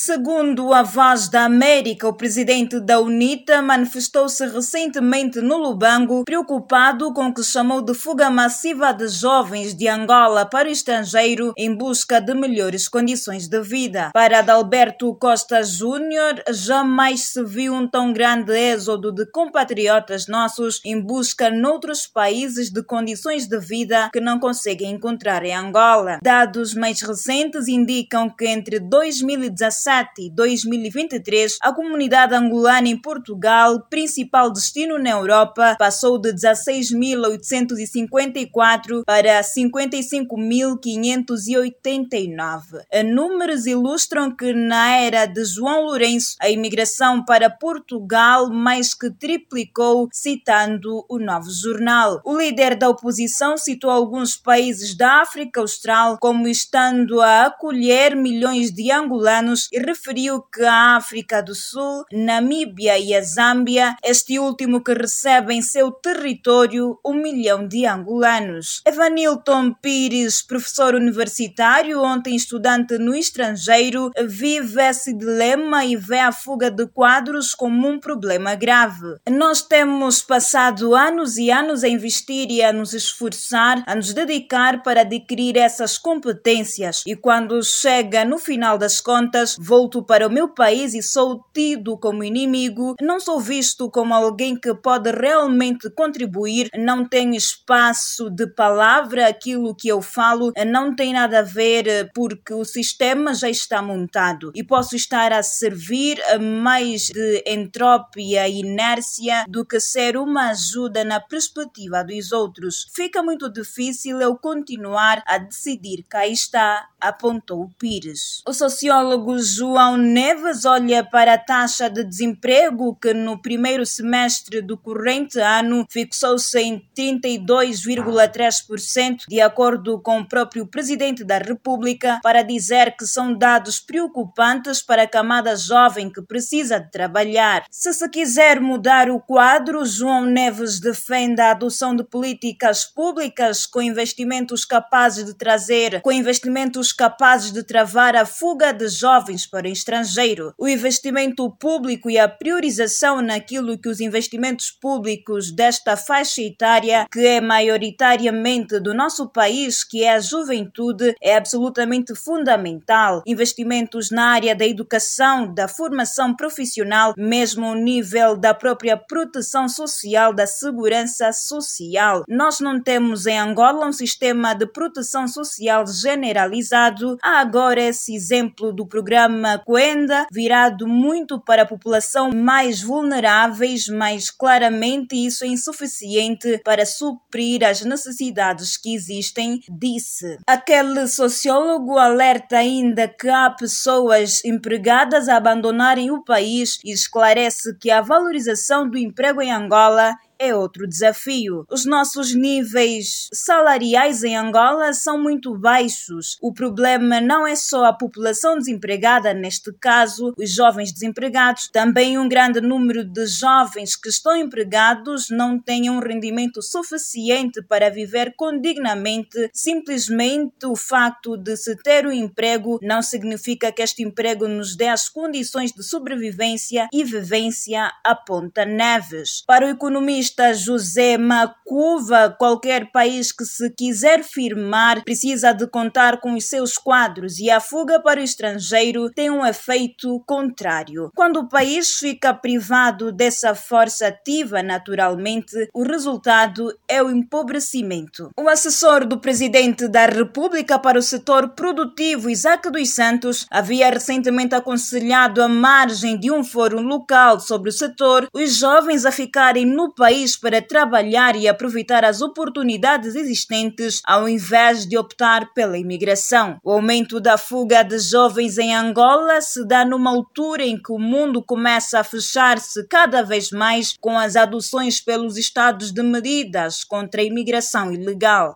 Segundo a Voz da América, o presidente da UNITA manifestou-se recentemente no Lubango, preocupado com o que chamou de fuga massiva de jovens de Angola para o estrangeiro em busca de melhores condições de vida. Para Adalberto Costa Júnior, jamais se viu um tão grande êxodo de compatriotas nossos em busca noutros países de condições de vida que não conseguem encontrar em Angola. Dados mais recentes indicam que entre 2017 e 2023, a comunidade angolana em Portugal, principal destino na Europa, passou de 16.854 para 55.589. Números ilustram que na era de João Lourenço, a imigração para Portugal mais que triplicou, citando o Novo Jornal. O líder da oposição citou alguns países da África Austral como estando a acolher milhões de angolanos e referiu que a África do Sul, Namíbia e a Zâmbia, este último que recebe em seu território 1 milhão de angolanos. Evanilton Pires, professor universitário, ontem estudante no estrangeiro, vive esse dilema e vê a fuga de quadros como um problema grave. Nós temos passado anos e anos a investir e a nos esforçar, a nos dedicar para adquirir essas competências e quando chega no final das contas, volto para o meu país e sou tido como inimigo, não sou visto como alguém que pode realmente contribuir, não tenho espaço de palavra, aquilo que eu falo não tem nada a ver porque o sistema já está montado e posso estar a servir mais de entrópia e inércia do que ser uma ajuda na perspectiva dos outros. Fica muito difícil eu continuar a decidir. Cá está, apontou Pires. O sociólogo João Neves olha para a taxa de desemprego que no primeiro semestre do corrente ano fixou-se em 32,3%, de acordo com o próprio presidente da República, para dizer que são dados preocupantes para a camada jovem que precisa de trabalhar. Se quiser mudar o quadro, João Neves defende a adoção de políticas públicas com investimentos capazes de travar a fuga de jovens para o estrangeiro. O investimento público e a priorização naquilo que os investimentos públicos desta faixa etária, que é maioritariamente do nosso país, que é a juventude, é absolutamente fundamental. Investimentos na área da educação, da formação profissional, mesmo ao nível da própria proteção social, da segurança social. Nós não temos em Angola um sistema de proteção social generalizado. Há agora esse exemplo do programa Coenda, virado muito para a população mais vulneráveis, mas claramente isso é insuficiente para suprir as necessidades que existem, disse. Aquele sociólogo alerta ainda que há pessoas empregadas a abandonarem o país e esclarece que a valorização do emprego em Angola é outro desafio. Os nossos níveis salariais em Angola são muito baixos. O problema não é só a população desempregada, neste caso, os jovens desempregados. Também um grande número de jovens que estão empregados não têm um rendimento suficiente para viver condignamente. Simplesmente o facto de se ter um emprego não significa que este emprego nos dê as condições de sobrevivência e vivência, aponta Neves. Para o economista José Macuva, qualquer país que se quiser firmar precisa de contar com os seus quadros e a fuga para o estrangeiro tem um efeito contrário. Quando o país fica privado dessa força ativa, naturalmente, o resultado é o empobrecimento. O assessor do presidente da República para o setor produtivo, Isaac dos Santos, havia recentemente aconselhado, à margem de um fórum local sobre o setor, os jovens a ficarem no país para trabalhar e aproveitar as oportunidades existentes ao invés de optar pela imigração. O aumento da fuga de jovens em Angola se dá numa altura em que o mundo começa a fechar-se cada vez mais com as adoções pelos estados de medidas contra a imigração ilegal.